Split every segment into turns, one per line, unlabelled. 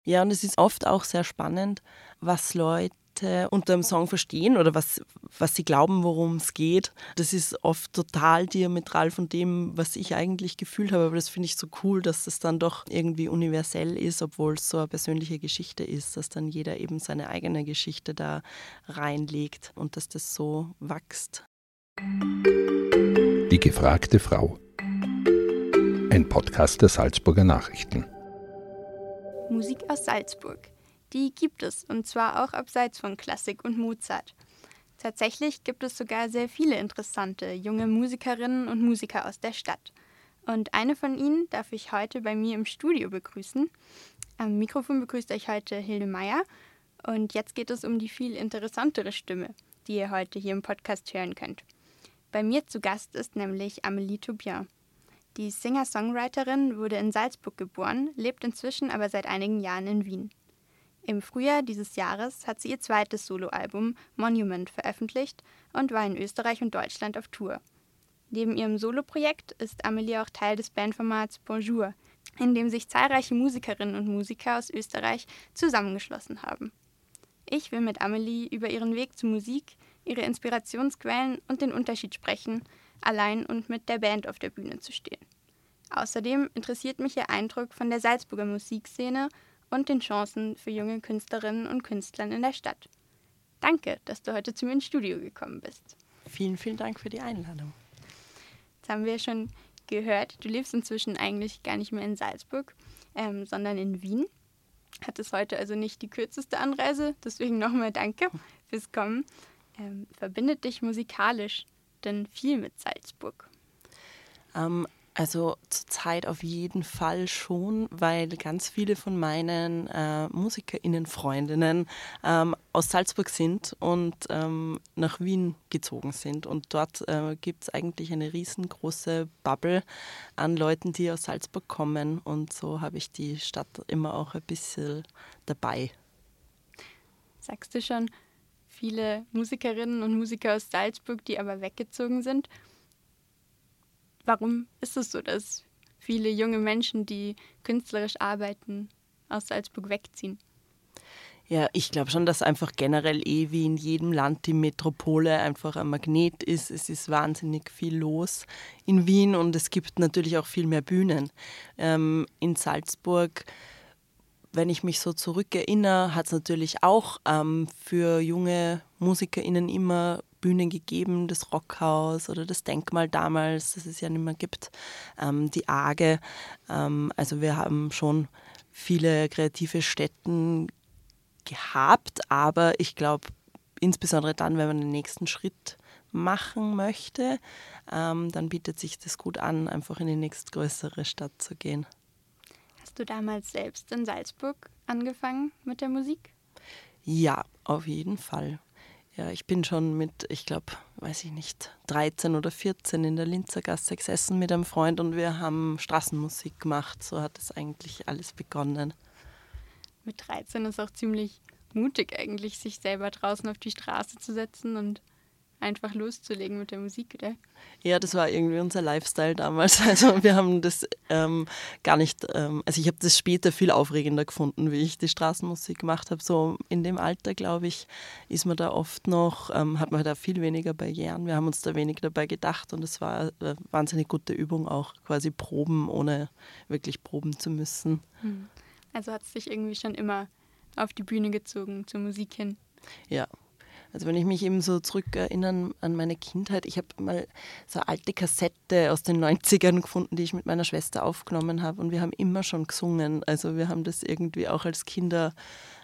Ja, und es ist oft auch sehr spannend, was Leute unter dem Song verstehen oder was sie glauben, worum es geht. Das ist oft total diametral von dem, was ich eigentlich gefühlt habe. Aber das finde ich so cool, dass das dann doch irgendwie universell ist, obwohl es so eine persönliche Geschichte ist, dass dann jeder eben seine eigene Geschichte da reinlegt und dass das so wächst.
Die gefragte Frau. Ein Podcast der Salzburger Nachrichten.
Musik aus Salzburg. Die gibt es, und zwar auch abseits von Klassik und Mozart. Tatsächlich gibt es sogar sehr viele interessante junge Musikerinnen und Musiker aus der Stadt. Und eine von ihnen darf ich heute bei mir im Studio begrüßen. Am Mikrofon begrüßt euch heute Hilde Meyer. Und jetzt geht es um die viel interessantere Stimme, die ihr heute hier im Podcast hören könnt. Bei mir zu Gast ist nämlich Amélie Toubian. Die Singer-Songwriterin wurde in Salzburg geboren, lebt inzwischen aber seit einigen Jahren in Wien. Im Frühjahr dieses Jahres hat sie ihr zweites Soloalbum Monument veröffentlicht und war in Österreich und Deutschland auf Tour. Neben ihrem Soloprojekt ist Amélie auch Teil des Bandformats Bonjour, in dem sich zahlreiche Musikerinnen und Musiker aus Österreich zusammengeschlossen haben. Ich will mit Amélie über ihren Weg zur Musik, ihre Inspirationsquellen und den Unterschied sprechen, allein und mit der Band auf der Bühne zu stehen. Außerdem interessiert mich ihr Eindruck von der Salzburger Musikszene und den Chancen für junge Künstlerinnen und Künstlern in der Stadt. Danke, dass du heute zu mir ins Studio gekommen bist.
Vielen, vielen Dank für die Einladung.
Jetzt haben wir schon gehört, du lebst inzwischen eigentlich gar nicht mehr in Salzburg, sondern in Wien. Hattest heute also nicht die kürzeste Anreise, deswegen nochmal danke fürs Kommen. Verbindet dich musikalisch denn viel mit Salzburg?
Also zurzeit auf jeden Fall schon, weil ganz viele von meinen MusikerInnen-Freundinnen aus Salzburg sind und nach Wien gezogen sind. Und dort gibt es eigentlich eine riesengroße Bubble an Leuten, die aus Salzburg kommen. Und so habe ich die Stadt immer auch ein bisschen dabei.
Sagst du schon, viele Musikerinnen und Musiker aus Salzburg, die aber weggezogen sind. Warum ist es so, dass viele junge Menschen, die künstlerisch arbeiten, aus Salzburg wegziehen?
Ja, ich glaube schon, dass einfach generell wie in jedem Land die Metropole einfach ein Magnet ist. Es ist wahnsinnig viel los in Wien und es gibt natürlich auch viel mehr Bühnen. In Salzburg, wenn ich mich so zurückerinnere, hat es natürlich auch für junge MusikerInnen immer Bühnen gegeben, das Rockhaus oder das Denkmal damals, das es ja nicht mehr gibt, die Arge. Also wir haben schon viele kreative Stätten gehabt, aber ich glaube, insbesondere dann, wenn man den nächsten Schritt machen möchte, dann bietet sich das gut an, einfach in die nächstgrößere Stadt zu gehen.
Hast du damals selbst in Salzburg angefangen mit der Musik?
Ja, auf jeden Fall. Ja, ich bin schon mit, 13 oder 14 in der Linzer Gasse gesessen mit einem Freund und wir haben Straßenmusik gemacht. So hat es eigentlich alles begonnen.
Mit 13 ist auch ziemlich mutig eigentlich, sich selber draußen auf die Straße zu setzen und einfach loszulegen mit der Musik, oder?
Ja, das war irgendwie unser Lifestyle damals. Also wir haben das gar nicht, also ich habe das später viel aufregender gefunden, wie ich die Straßenmusik gemacht habe. So in dem Alter, glaube ich, ist man da oft noch, hat man da viel weniger Barrieren. Wir haben uns da wenig dabei gedacht und es war eine wahnsinnig gute Übung auch, quasi proben, ohne wirklich proben zu müssen.
Also hat es dich irgendwie schon immer auf die Bühne gezogen, zur Musik hin?
Ja. Also wenn ich mich eben so zurückerinnere an meine Kindheit, ich habe mal so eine alte Kassette aus den 90ern gefunden, die ich mit meiner Schwester aufgenommen habe und wir haben immer schon gesungen. Also wir haben das irgendwie auch als Kinder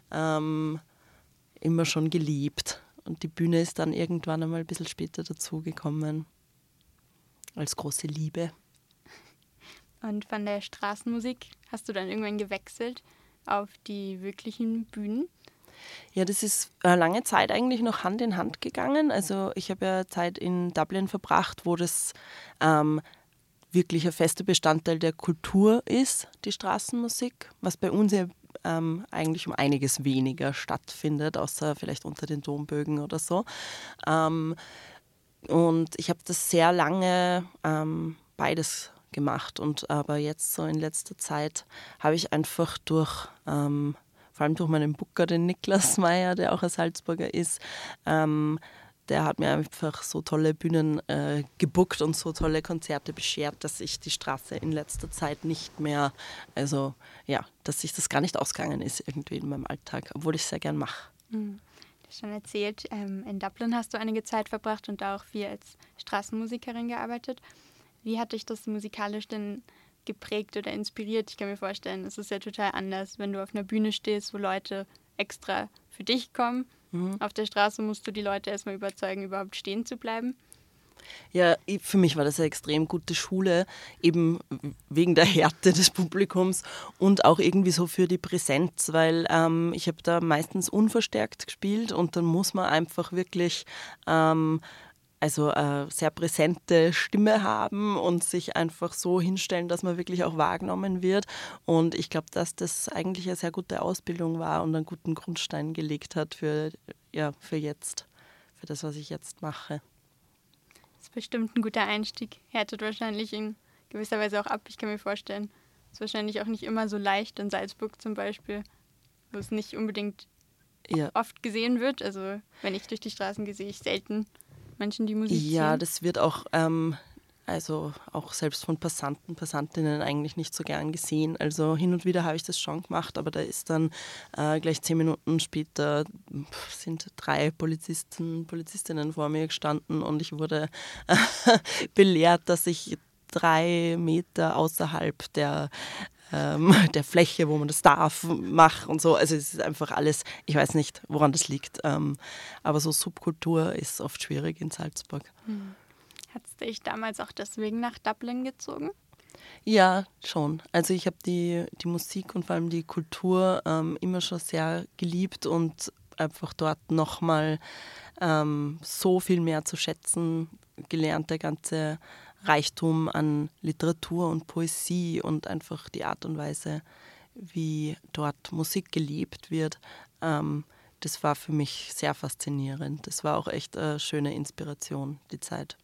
immer schon geliebt. Und die Bühne ist dann irgendwann einmal ein bisschen später dazugekommen als große Liebe.
Und von der Straßenmusik hast du dann irgendwann gewechselt auf die wirklichen Bühnen?
Ja, das ist lange Zeit eigentlich noch Hand in Hand gegangen. Also ich habe ja Zeit in Dublin verbracht, wo das wirklich ein fester Bestandteil der Kultur ist, die Straßenmusik, was bei uns ja eigentlich um einiges weniger stattfindet, außer vielleicht unter den Dombögen oder so. Und ich habe das sehr lange beides gemacht. Und aber jetzt so in letzter Zeit habe ich einfach durch vor allem durch meinen Booker, den Niklas Meyer, der auch ein Salzburger ist. Der hat mir einfach so tolle Bühnen gebookt und so tolle Konzerte beschert, dass ich die Straße in letzter Zeit nicht mehr, also ja, dass sich das gar nicht ausgegangen ist irgendwie in meinem Alltag, obwohl ich es sehr gern mache.
Mhm. Du hast schon erzählt, in Dublin hast du einige Zeit verbracht und da auch viel als Straßenmusikerin gearbeitet. Wie hat dich das musikalisch denn geprägt oder inspiriert? Ich kann mir vorstellen, es ist ja total anders, wenn du auf einer Bühne stehst, wo Leute extra für dich kommen. Auf der Straße musst du die Leute erstmal überzeugen, überhaupt stehen zu bleiben.
Ja, für mich war das eine extrem gute Schule, eben wegen der Härte des Publikums und auch irgendwie so für die Präsenz, weil ich habe da meistens unverstärkt gespielt und dann muss man einfach wirklich also eine sehr präsente Stimme haben und sich einfach so hinstellen, dass man wirklich auch wahrgenommen wird. Und ich glaube, dass das eigentlich eine sehr gute Ausbildung war und einen guten Grundstein gelegt hat für jetzt, für das, was ich jetzt mache.
Das ist bestimmt ein guter Einstieg. Härtet wahrscheinlich in gewisser Weise auch ab. Ich kann mir vorstellen, es ist wahrscheinlich auch nicht immer so leicht in Salzburg zum Beispiel, wo es nicht unbedingt oft gesehen wird. Also wenn ich durch die Straßen gehe, sehe ich selten Menschen, die Musik ziehen.
Ja, das wird auch, also auch selbst von Passantinnen eigentlich nicht so gern gesehen. Also hin und wieder habe ich das schon gemacht, aber da ist dann gleich 10 Minuten später sind 3 Polizistinnen vor mir gestanden und ich wurde belehrt, dass ich 3 Meter außerhalb der Fläche, wo man das darf, mache und so. Also es ist einfach alles, ich weiß nicht, woran das liegt. Aber so Subkultur ist oft schwierig in Salzburg.
Hat es dich damals auch deswegen nach Dublin gezogen?
Ja, schon. Also ich habe die Musik und vor allem die Kultur immer schon sehr geliebt und einfach dort nochmal so viel mehr zu schätzen gelernt, der ganze Reichtum an Literatur und Poesie und einfach die Art und Weise, wie dort Musik gelebt wird. Das war für mich sehr faszinierend. Das war auch echt eine schöne Inspiration, die Zeit.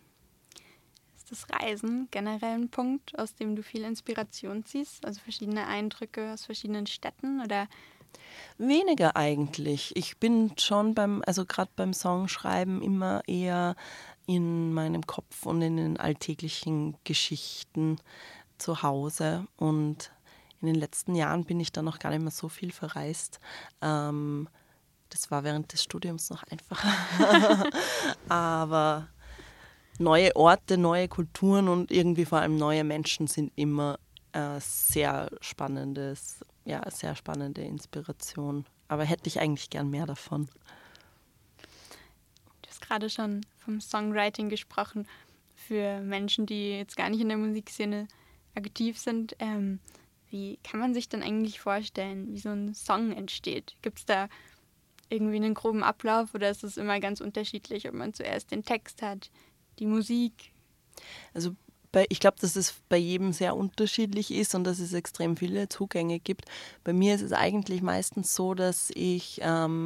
Ist das Reisen generell ein Punkt, aus dem du viel Inspiration ziehst? Also verschiedene Eindrücke aus verschiedenen Städten oder?
Weniger eigentlich. Ich bin schon gerade beim Songschreiben immer eher in meinem Kopf und in den alltäglichen Geschichten zu Hause. Und in den letzten Jahren bin ich dann noch gar nicht mehr so viel verreist. Das war während des Studiums noch einfacher. Aber neue Orte, neue Kulturen und irgendwie vor allem neue Menschen sind immer sehr spannende Inspiration. Aber hätte ich eigentlich gern mehr davon.
Du hast gerade schon vom Songwriting gesprochen. Für Menschen, die jetzt gar nicht in der Musikszene aktiv sind, wie kann man sich denn eigentlich vorstellen, wie so ein Song entsteht? Gibt es da irgendwie einen groben Ablauf oder ist es immer ganz unterschiedlich, ob man zuerst den Text hat, die Musik?
Also ich glaube, dass es bei jedem sehr unterschiedlich ist und dass es extrem viele Zugänge gibt. Bei mir ist es eigentlich meistens so, dass ich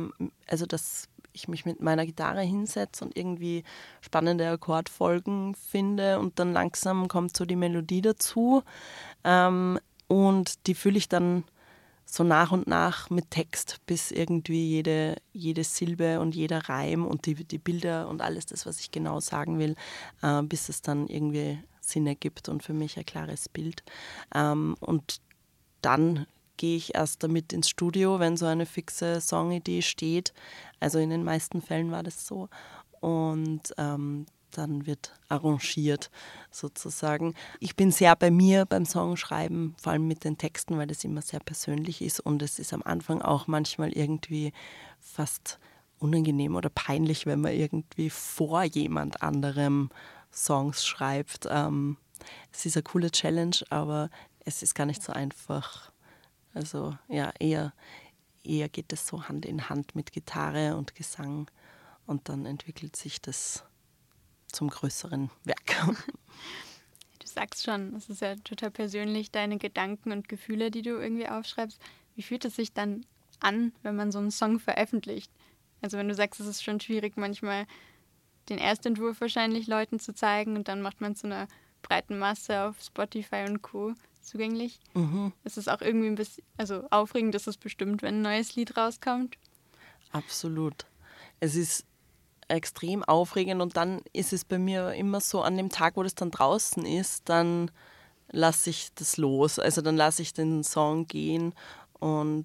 mich mit meiner Gitarre hinsetze und irgendwie spannende Akkordfolgen finde und dann langsam kommt so die Melodie dazu und die fülle ich dann so nach und nach mit Text, bis irgendwie jede Silbe und jeder Reim und die Bilder und alles das, was ich genau sagen will, bis es dann irgendwie Sinn ergibt und für mich ein klares Bild. Und dann gehe ich erst damit ins Studio, wenn so eine fixe Songidee steht. Also in den meisten Fällen war das so. Und dann wird arrangiert sozusagen. Ich bin sehr bei mir beim Songschreiben, vor allem mit den Texten, weil das immer sehr persönlich ist und es ist am Anfang auch manchmal irgendwie fast unangenehm oder peinlich, wenn man irgendwie vor jemand anderem Songs schreibt. Es ist eine coole Challenge, aber es ist gar nicht so einfach. Also ja, eher geht es so Hand in Hand mit Gitarre und Gesang und dann entwickelt sich das zum größeren Werk.
Du sagst schon, es ist ja total persönlich, deine Gedanken und Gefühle, die du irgendwie aufschreibst. Wie fühlt es sich dann an, wenn man so einen Song veröffentlicht? Also wenn du sagst, es ist schon schwierig, manchmal den Erstentwurf wahrscheinlich Leuten zu zeigen und dann macht man es zu einer breiten Masse auf Spotify und Co. zugänglich. Es ist auch irgendwie ein bisschen, also aufregend ist es bestimmt, wenn ein neues Lied rauskommt.
Absolut. Es ist extrem aufregend und dann ist es bei mir immer so, an dem Tag, wo das dann draußen ist, dann lasse ich das los. Also dann lasse ich den Song gehen und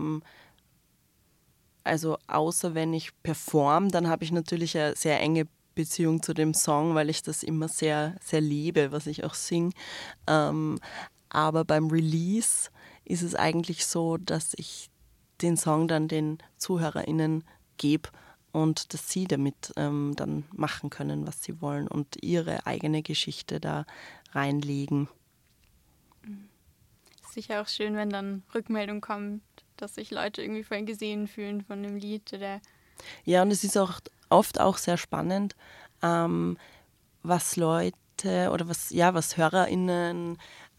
also außer wenn ich performe, dann habe ich natürlich eine sehr enge Beziehung zu dem Song, weil ich das immer sehr, sehr liebe, was ich auch singe. Aber beim Release ist es eigentlich so, dass ich den Song dann den ZuhörerInnen gebe und dass sie damit dann machen können, was sie wollen und ihre eigene Geschichte da reinlegen.
Sicher auch schön, wenn dann Rückmeldung kommt, dass sich Leute irgendwie voll gesehen fühlen von dem Lied. Oder
Ja, und es ist auch oft auch sehr spannend, was Leute oder was HörerInnen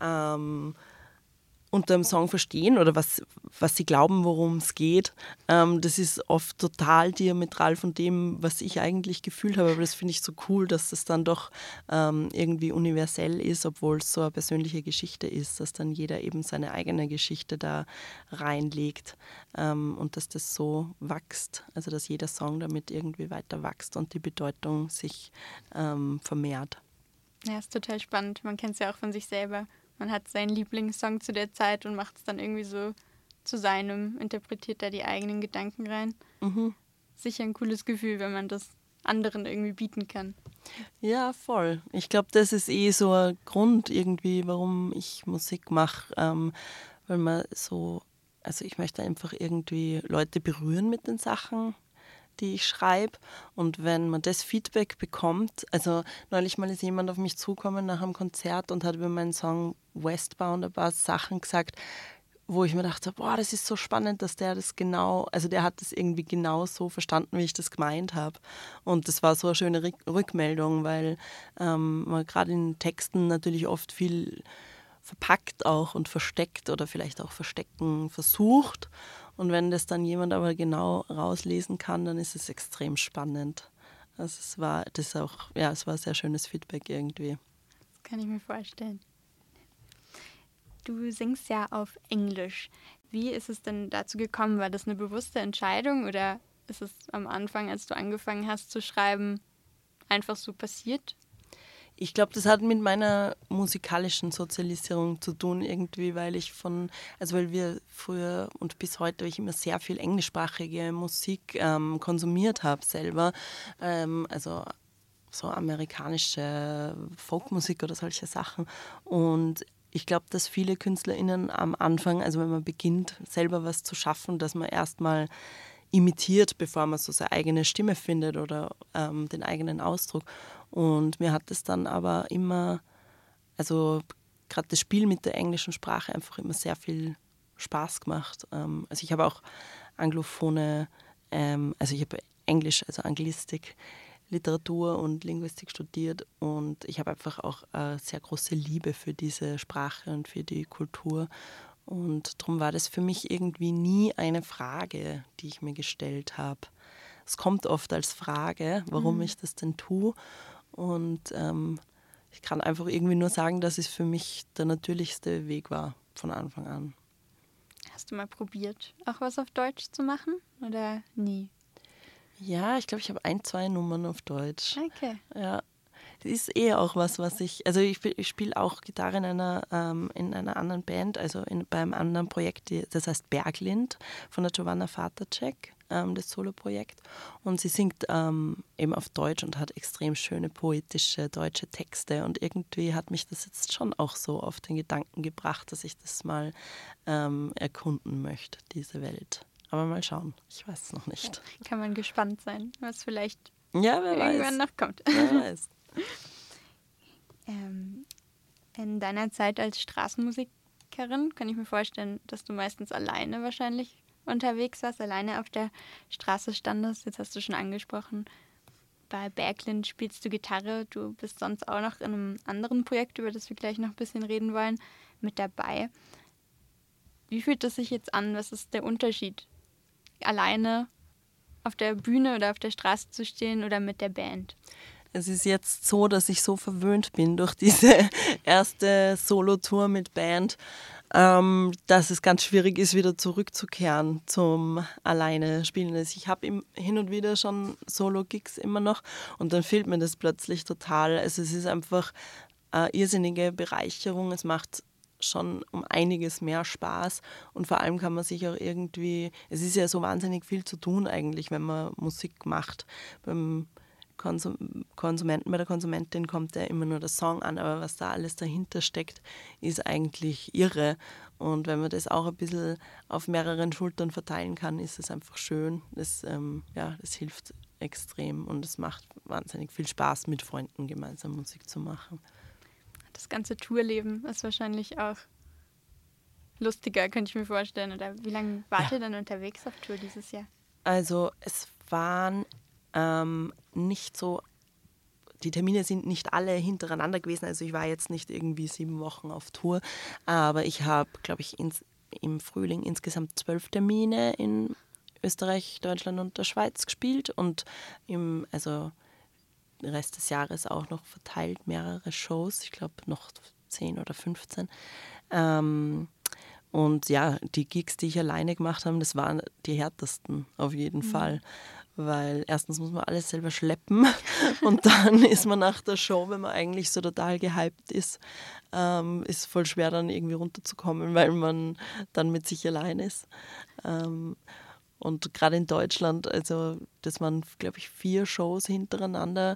unter dem Song verstehen oder was sie glauben, worum es geht. Das ist oft total diametral von dem, was ich eigentlich gefühlt habe. Aber das finde ich so cool, dass das dann doch irgendwie universell ist, obwohl es so eine persönliche Geschichte ist, dass dann jeder eben seine eigene Geschichte da reinlegt und dass das so wächst. Also dass jeder Song damit irgendwie weiter wächst und die Bedeutung sich vermehrt.
ja, ist total spannend. Man kennt es ja auch von sich selber. Man hat seinen Lieblingssong zu der Zeit und macht es dann irgendwie so zu seinem, interpretiert da die eigenen Gedanken rein. Sicher ein cooles Gefühl, wenn man das anderen irgendwie bieten kann.
Ja, voll. Ich glaube, das ist so ein Grund irgendwie, warum ich Musik mache, weil man so, also ich möchte einfach irgendwie Leute berühren mit den Sachen, die ich schreibe. Und wenn man das Feedback bekommt, also neulich mal ist jemand auf mich zugekommen nach einem Konzert und hat über meinen Song Westbound ein paar Sachen gesagt, wo ich mir dachte, boah, das ist so spannend, dass der das genau, also der hat das irgendwie genau so verstanden, wie ich das gemeint habe. Und das war so eine schöne Rückmeldung, weil man gerade in Texten natürlich oft viel verpackt auch und versteckt oder vielleicht auch verstecken versucht. Und wenn das dann jemand aber genau rauslesen kann, dann ist es extrem spannend. Also es war ein sehr schönes Feedback irgendwie.
Das kann ich mir vorstellen. Du singst ja auf Englisch. Wie ist es denn dazu gekommen? War das eine bewusste Entscheidung oder ist es am Anfang, als du angefangen hast zu schreiben, einfach so passiert?
Ich glaube, das hat mit meiner musikalischen Sozialisierung zu tun irgendwie, weil wir früher und bis heute ich immer sehr viel englischsprachige Musik konsumiert habe selber. Also so amerikanische Folkmusik oder solche Sachen. Und ich glaube, dass viele KünstlerInnen am Anfang, also wenn man beginnt, selber was zu schaffen, dass man erstmal imitiert, bevor man so seine eigene Stimme findet oder den eigenen Ausdruck. Und mir hat es dann aber immer, also gerade das Spiel mit der englischen Sprache einfach immer sehr viel Spaß gemacht. Also ich habe auch anglophone, also ich habe Englisch, also Anglistik, Literatur und Linguistik studiert und ich habe einfach auch eine sehr große Liebe für diese Sprache und für die Kultur. Und darum war das für mich irgendwie nie eine Frage, die ich mir gestellt habe. Es kommt oft als Frage, warum ich das denn tue. Und ich kann einfach irgendwie nur sagen, dass es für mich der natürlichste Weg war von Anfang an.
Hast du mal probiert, auch was auf Deutsch zu machen oder nie?
Ja, ich glaube, ich habe 2 Nummern auf Deutsch.
Okay.
Ja, das ist auch was also ich spiele auch Gitarre in einer anderen Band, also beim anderen Projekt, das heißt Berglind von der Giovanna Fatacek, das Soloprojekt. Und sie singt eben auf Deutsch und hat extrem schöne poetische deutsche Texte. Und irgendwie hat mich das jetzt schon auch so auf den Gedanken gebracht, dass ich das mal erkunden möchte, diese Welt. Aber mal schauen, ich weiß es noch nicht.
Kann man gespannt sein, was vielleicht
Ja, wer
irgendwann
weiß.
noch kommt.
Wer weiß.
In deiner Zeit als Straßenmusikerin kann ich mir vorstellen, dass du meistens alleine wahrscheinlich unterwegs warst, alleine auf der Straße standest. Jetzt hast du schon angesprochen, bei Berglind spielst du Gitarre. Du bist sonst auch noch in einem anderen Projekt, über das wir gleich noch ein bisschen reden wollen, mit dabei. Wie fühlt das sich jetzt an? Was ist der Unterschied? Alleine auf der Bühne oder auf der Straße zu stehen oder mit der Band?
Es ist jetzt so, dass ich so verwöhnt bin durch diese erste Solo-Tour mit Band, dass es ganz schwierig ist, wieder zurückzukehren zum alleine Spielen. Also ich habe hin und wieder schon Solo-Gigs immer noch und dann fehlt mir das plötzlich total. Also es ist einfach eine irrsinnige Bereicherung. Es macht schon um einiges mehr Spaß und vor allem kann man sich auch irgendwie, es ist ja so wahnsinnig viel zu tun eigentlich, wenn man Musik macht. Beim Konsumenten, bei der Konsumentin kommt ja immer nur der Song an, aber was da alles dahinter steckt, ist eigentlich irre. Und wenn man das auch ein bisschen auf mehreren Schultern verteilen kann, ist es einfach schön. Das hilft extrem und es macht wahnsinnig viel Spaß, mit Freunden gemeinsam Musik zu machen.
Das ganze Tourleben ist wahrscheinlich auch lustiger, könnte ich mir vorstellen. Oder wie lange wart ihr dann unterwegs auf Tour dieses Jahr?
Also es waren nicht so, die Termine sind nicht alle hintereinander gewesen, also ich war jetzt nicht irgendwie 7 Wochen auf Tour, aber ich habe, glaube ich, im Frühling insgesamt 12 Termine in Österreich, Deutschland und der Schweiz gespielt und im Rest des Jahres auch noch verteilt mehrere Shows, ich glaube noch 10 oder 15. Und ja, die Gigs, die ich alleine gemacht habe, das waren die härtesten auf jeden Fall. Weil erstens muss man alles selber schleppen und dann ist man nach der Show, wenn man eigentlich so total gehypt ist voll schwer dann irgendwie runterzukommen, weil man dann mit sich allein ist. Und gerade in Deutschland, also das waren, glaube ich, 4 Shows hintereinander,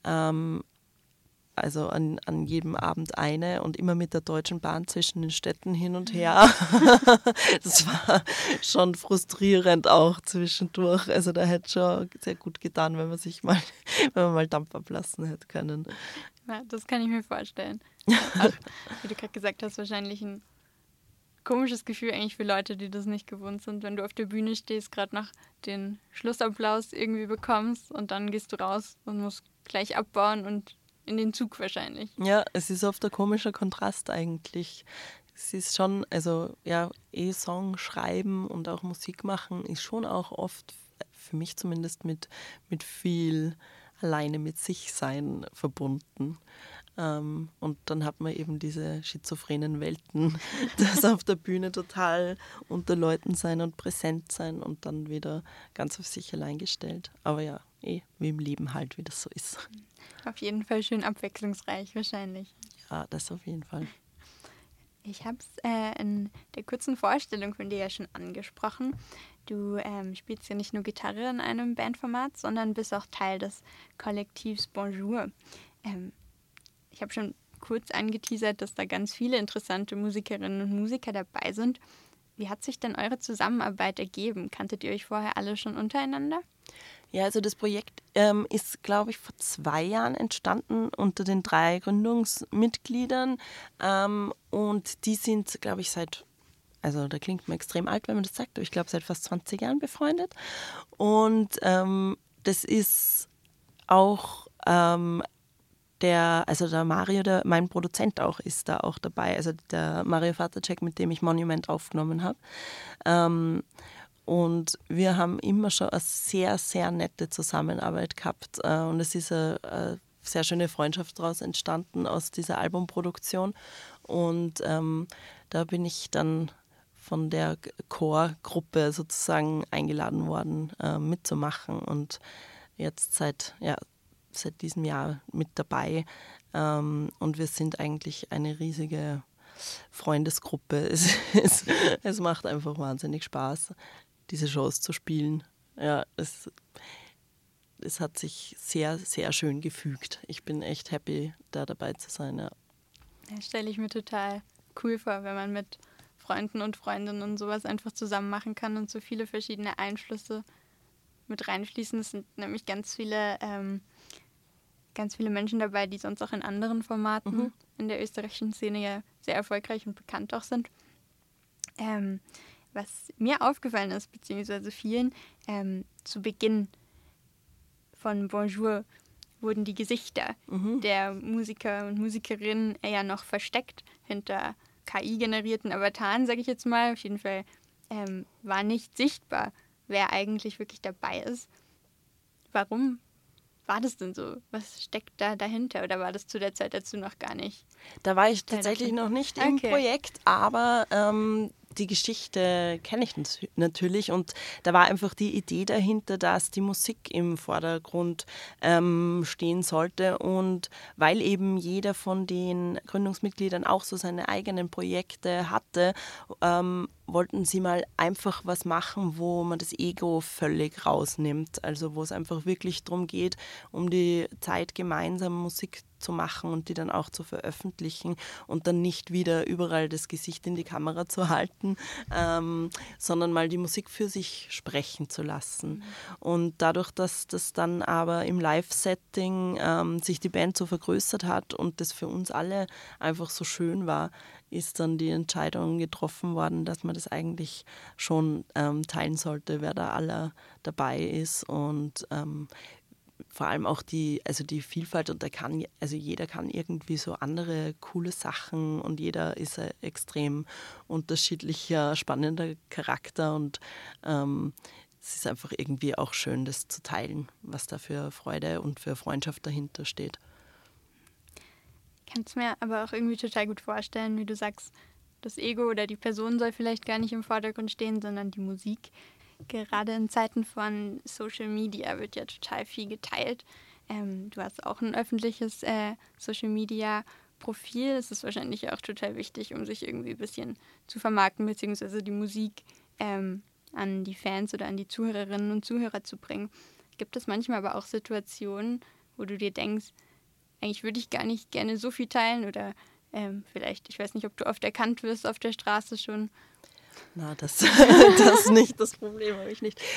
also an jedem Abend eine und immer mit der Deutschen Bahn zwischen den Städten hin und her. Das war schon frustrierend auch zwischendurch. Also da hätte schon sehr gut getan, wenn man mal Dampf ablassen hätte können.
Ja, das kann ich mir vorstellen. Auch, wie du gerade gesagt hast, wahrscheinlich ein komisches Gefühl eigentlich für Leute, die das nicht gewohnt sind, wenn du auf der Bühne stehst, gerade noch den Schlussapplaus irgendwie bekommst und dann gehst du raus und musst gleich abbauen und in den Zug wahrscheinlich.
Ja, es ist oft ein komischer Kontrast eigentlich. Es ist schon, also ja, Song schreiben und auch Musik machen ist schon auch oft, für mich zumindest, mit viel alleine mit sich sein verbunden. Und dann hat man eben diese schizophrenen Welten, das auf der Bühne total unter Leuten sein und präsent sein und dann wieder ganz auf sich allein gestellt. Aber ja, wie im Leben halt, wie das so ist.
Auf jeden Fall schön abwechslungsreich wahrscheinlich.
Ja, das auf jeden Fall.
Ich habe es in der kurzen Vorstellung von dir ja schon angesprochen. Du spielst ja nicht nur Gitarre in einem Bandformat, sondern bist auch Teil des Kollektivs Bonjour. Ich habe schon kurz angeteasert, dass da ganz viele interessante Musikerinnen und Musiker dabei sind. Wie hat sich denn eure Zusammenarbeit ergeben? Kanntet ihr euch vorher alle schon untereinander?
Ja, also das Projekt ist, glaube ich, vor 2 Jahren entstanden unter den 3 Gründungsmitgliedern. Und die sind, glaube ich, also da klingt man extrem alt, wenn man das sagt, aber ich glaube, seit fast 20 Jahren befreundet. Und das ist auch der Mario, mein Produzent auch, ist da auch dabei. Also der Mario Vatercheck, mit dem ich Monument aufgenommen habe. Und wir haben immer schon eine sehr, sehr nette Zusammenarbeit gehabt. Und es ist eine sehr schöne Freundschaft daraus entstanden aus dieser Albumproduktion. Und da bin ich dann von der Chorgruppe sozusagen eingeladen worden, mitzumachen. Und jetzt seit diesem Jahr mit dabei. Und wir sind eigentlich eine riesige Freundesgruppe. Es macht einfach wahnsinnig Spaß, diese Shows zu spielen. Ja, es hat sich sehr, sehr schön gefügt. Ich bin echt happy, da dabei zu sein. Ja.
Das stelle ich mir total cool vor, wenn man mit Freunden und Freundinnen und sowas einfach zusammen machen kann und so viele verschiedene Einflüsse mit reinfließen. Es sind nämlich ganz viele Menschen dabei, die sonst auch in anderen Formaten in der österreichischen Szene ja sehr erfolgreich und bekannt auch sind. Was mir aufgefallen ist, beziehungsweise vielen, zu Beginn von Bonjour wurden die Gesichter der Musiker und Musikerinnen eher noch versteckt hinter KI-generierten Avataren, sage ich jetzt mal. Auf jeden Fall war nicht sichtbar, wer eigentlich wirklich dabei ist. Warum war das denn so? Was steckt da dahinter? Oder war das zu der Zeit, als du noch gar nicht?
Da war ich tatsächlich noch nicht im Projekt, aber die Geschichte kenne ich natürlich und da war einfach die Idee dahinter, dass die Musik im Vordergrund stehen sollte und weil eben jeder von den Gründungsmitgliedern auch so seine eigenen Projekte hatte, wollten sie mal einfach was machen, wo man das Ego völlig rausnimmt, also wo es einfach wirklich darum geht, um die Zeit gemeinsam Musik zu machen und die dann auch zu veröffentlichen und dann nicht wieder überall das Gesicht in die Kamera zu halten, sondern mal die Musik für sich sprechen zu lassen. Und dadurch, dass das dann aber im Live-Setting sich die Band so vergrößert hat und das für uns alle einfach so schön war, ist dann die Entscheidung getroffen worden, dass man das eigentlich schon teilen sollte, wer da alle dabei ist und vor allem auch die Vielfalt und jeder kann irgendwie so andere coole Sachen und jeder ist ein extrem unterschiedlicher, spannender Charakter und es ist einfach irgendwie auch schön, das zu teilen, was da für Freude und für Freundschaft dahinter steht.
Ich kann es mir aber auch irgendwie total gut vorstellen, wie du sagst, das Ego oder die Person soll vielleicht gar nicht im Vordergrund stehen, sondern die Musik. Gerade in Zeiten von Social Media wird ja total viel geteilt. Du hast auch ein öffentliches Social Media Profil. Es ist wahrscheinlich auch total wichtig, um sich irgendwie ein bisschen zu vermarkten, beziehungsweise die Musik an die Fans oder an die Zuhörerinnen und Zuhörer zu bringen. Gibt es manchmal aber auch Situationen, wo du dir denkst, eigentlich würde ich gar nicht gerne so viel teilen oder vielleicht, ich weiß nicht, ob du oft erkannt wirst auf der Straße schon.
Na, das ist nicht das Problem, habe ich nicht.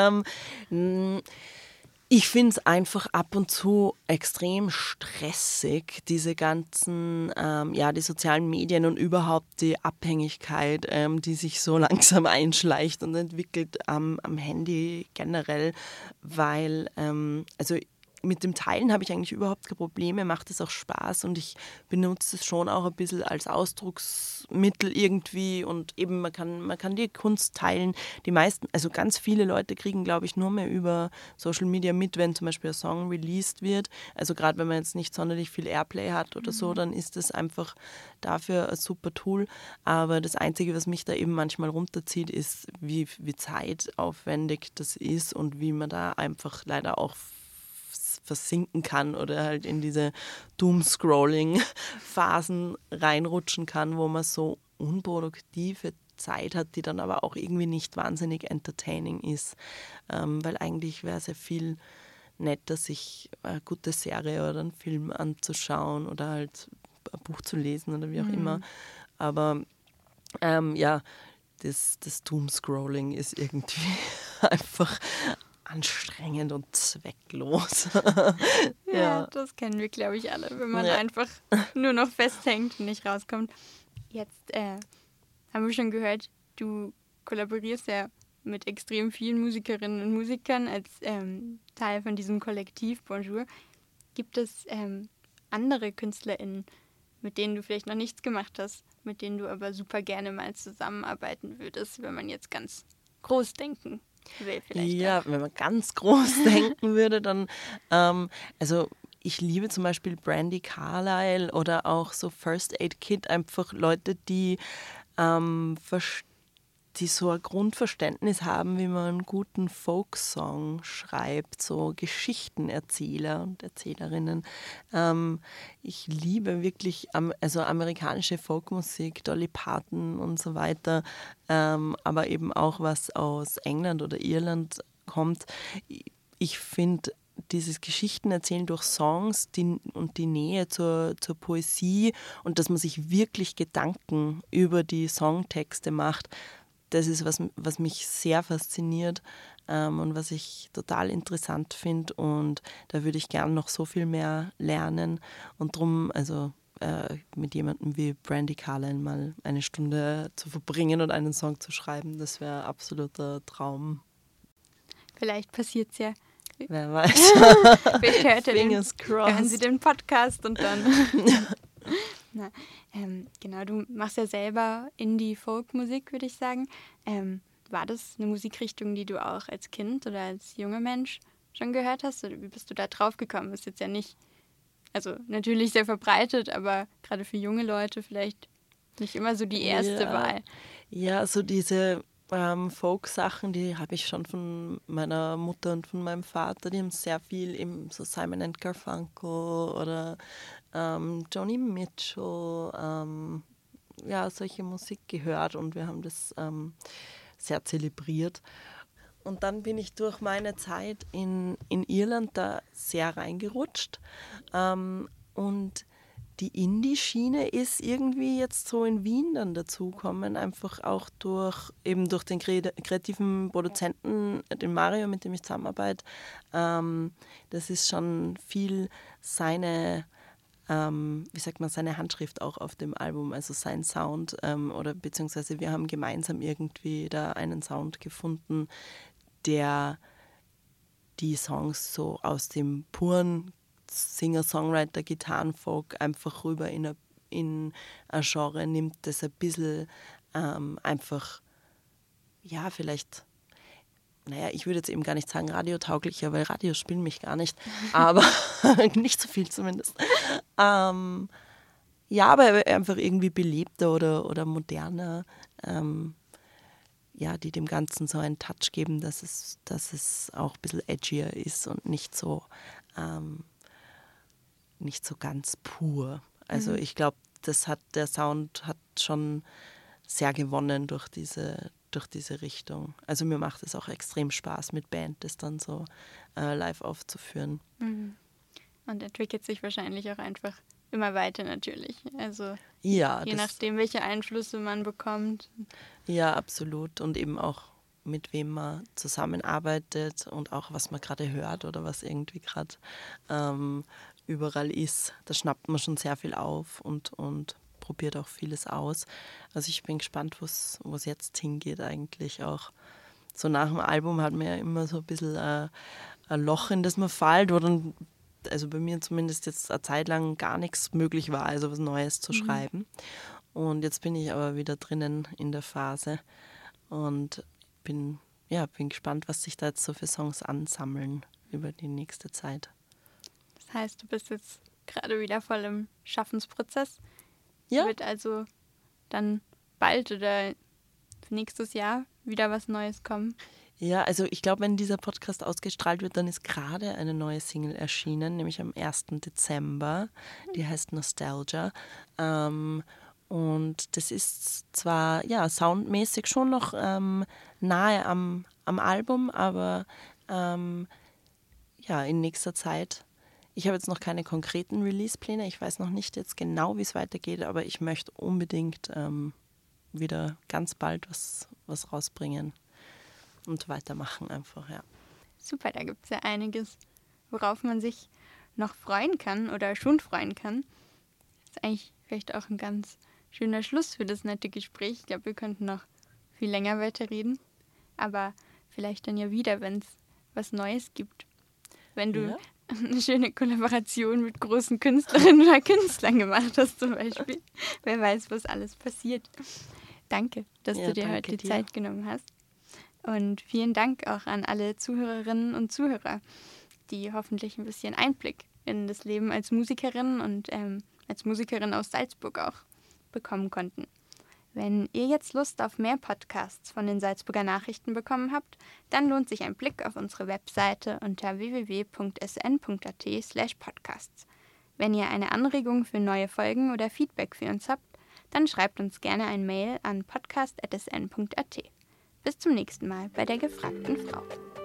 Ich finde es einfach ab und zu extrem stressig, diese ganzen, die sozialen Medien und überhaupt die Abhängigkeit, die sich so langsam einschleicht und entwickelt am Handy generell, weil, mit dem Teilen habe ich eigentlich überhaupt keine Probleme, macht es auch Spaß und ich benutze es schon auch ein bisschen als Ausdrucksmittel irgendwie und eben man kann die Kunst teilen. Die meisten, also ganz viele Leute kriegen, glaube ich, nur mehr über Social Media mit, wenn zum Beispiel ein Song released wird. Also gerade wenn man jetzt nicht sonderlich viel Airplay hat oder so, dann ist das einfach dafür ein super Tool. Aber das Einzige, was mich da eben manchmal runterzieht, ist, wie zeitaufwendig das ist und wie man da einfach leider auch versinken kann oder halt in diese Doom-Scrolling-Phasen reinrutschen kann, wo man so unproduktive Zeit hat, die dann aber auch irgendwie nicht wahnsinnig entertaining ist. Weil eigentlich wäre es ja viel netter, sich eine gute Serie oder einen Film anzuschauen oder halt ein Buch zu lesen oder wie auch immer. Aber das Doom-Scrolling ist irgendwie einfach anstrengend und zwecklos.
Ja, das kennen wir, glaube ich, alle, wenn man einfach nur noch festhängt und nicht rauskommt. Jetzt haben wir schon gehört, du kollaborierst ja mit extrem vielen Musikerinnen und Musikern als Teil von diesem Kollektiv Bonjour. Gibt es andere KünstlerInnen, mit denen du vielleicht noch nichts gemacht hast, mit denen du aber super gerne mal zusammenarbeiten würdest, wenn man jetzt ganz groß denken will vielleicht?
Ja, wenn man ganz groß denken würde, dann, ich liebe zum Beispiel Brandi Carlile oder auch so First Aid Kit, einfach Leute, die so ein Grundverständnis haben, wie man einen guten Folksong schreibt, so Geschichtenerzähler und Erzählerinnen. Ich liebe wirklich amerikanische Folkmusik, Dolly Parton und so weiter, aber eben auch was aus England oder Irland kommt. Ich finde dieses Geschichtenerzählen durch Songs und die Nähe zur Poesie und dass man sich wirklich Gedanken über die Songtexte macht, das ist, was mich sehr fasziniert und was ich total interessant finde. Und da würde ich gern noch so viel mehr lernen. Und darum, mit jemandem wie Brandi Carlile mal eine Stunde zu verbringen und einen Song zu schreiben, das wäre ein absoluter Traum.
Vielleicht passiert es ja.
Wer weiß.
Fingers crossed. Hören Sie den Podcast und dann... Na, genau, du machst ja selber Indie-Folk-Musik, würde ich sagen. War das eine Musikrichtung, die du auch als Kind oder als junger Mensch schon gehört hast? Oder wie bist du da drauf gekommen? Ist jetzt ja nicht, also natürlich sehr verbreitet, aber gerade für junge Leute vielleicht nicht immer so die erste Wahl.
Ja, so diese Folk-Sachen, die habe ich schon von meiner Mutter und von meinem Vater. Die haben sehr viel eben so Simon and Garfunkel oder Joni Mitchell, solche Musik gehört und wir haben das sehr zelebriert. Und dann bin ich durch meine Zeit in Irland da sehr reingerutscht. Und die Indie-Schiene ist irgendwie jetzt so in Wien dann dazugekommen, einfach auch durch den kreativen Produzenten, den Mario, mit dem ich zusammenarbeite. Das ist schon viel seine seine Handschrift auch auf dem Album, also sein Sound oder beziehungsweise wir haben gemeinsam irgendwie da einen Sound gefunden, der die Songs so aus dem puren Singer-Songwriter, Gitarrenfolk einfach rüber in ein Genre nimmt, das ein bisschen einfach, ja, vielleicht, ich würde jetzt eben gar nicht sagen radiotauglicher, weil Radios spielen mich gar nicht, aber nicht so viel zumindest. Aber einfach irgendwie belebter oder moderner, die dem Ganzen so einen Touch geben, dass es auch ein bisschen edgier ist und nicht so ganz pur. Also ich glaube, der Sound hat schon sehr gewonnen durch diese Richtung. Also mir macht es auch extrem Spaß, mit Band das dann so live aufzuführen.
Mhm. Und entwickelt sich wahrscheinlich auch einfach immer weiter natürlich. Also
ja,
je nachdem, welche Einflüsse man bekommt.
Ja, absolut. Und eben auch mit wem man zusammenarbeitet und auch was man gerade hört oder was irgendwie gerade überall ist. Da schnappt man schon sehr viel auf und probiert auch vieles aus. Also ich bin gespannt, wo es jetzt hingeht eigentlich auch. So nach dem Album hat man ja immer so ein bisschen ein Loch, in das man fällt, wo dann, also bei mir zumindest jetzt eine Zeit lang gar nichts möglich war, also was Neues zu schreiben. Und jetzt bin ich aber wieder drinnen in der Phase und bin gespannt, was sich da jetzt so für Songs ansammeln über die nächste Zeit.
Das heißt, du bist jetzt gerade wieder voll im Schaffensprozess.
Ja.
Wird also dann bald oder nächstes Jahr wieder was Neues kommen?
Ja, also ich glaube, wenn dieser Podcast ausgestrahlt wird, dann ist gerade eine neue Single erschienen, nämlich am 1. Dezember. Die heißt Nostalgia. Und das ist zwar soundmäßig schon noch nahe am Album, aber in nächster Zeit. Ich habe jetzt noch keine konkreten Release-Pläne. Ich weiß noch nicht jetzt genau, wie es weitergeht, aber ich möchte unbedingt wieder ganz bald was rausbringen und weitermachen einfach, ja.
Super, da gibt es ja einiges, worauf man sich noch freuen kann oder schon freuen kann. Das ist eigentlich vielleicht auch ein ganz schöner Schluss für das nette Gespräch. Ich glaube, wir könnten noch viel länger weiterreden, aber vielleicht dann ja wieder, wenn es was Neues gibt. Wenn du eine schöne Kollaboration mit großen Künstlerinnen oder Künstlern gemacht hast zum Beispiel. Wer weiß, was alles passiert. Danke, dass du dir heute die Zeit genommen hast. Und vielen Dank auch an alle Zuhörerinnen und Zuhörer, die hoffentlich ein bisschen Einblick in das Leben als Musikerin und als Musikerin aus Salzburg auch bekommen konnten. Wenn ihr jetzt Lust auf mehr Podcasts von den Salzburger Nachrichten bekommen habt, dann lohnt sich ein Blick auf unsere Webseite unter www.sn.at/podcasts. Wenn ihr eine Anregung für neue Folgen oder Feedback für uns habt, dann schreibt uns gerne ein Mail an podcast@sn.at. Bis zum nächsten Mal bei der gefragten Frau.